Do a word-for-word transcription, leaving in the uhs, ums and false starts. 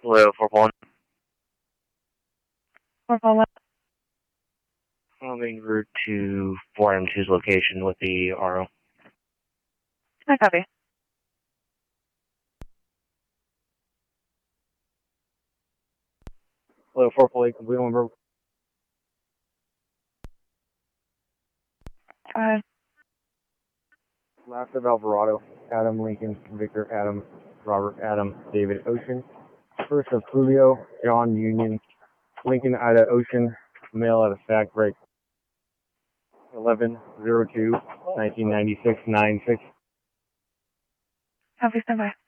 Hello, four one. four one. I'm en route to four M two's location with the R O. I copy. Hello, four four eight, complete number. Go ahead. Last of Alvarado, Adam Lincoln, Victor Adam, Robert Adam, David Ocean. First of Julio, John Union, Lincoln Ida Ocean, male at a stack break. eleven oh two, nineteen ninety-six, nine six. Copy, stand by.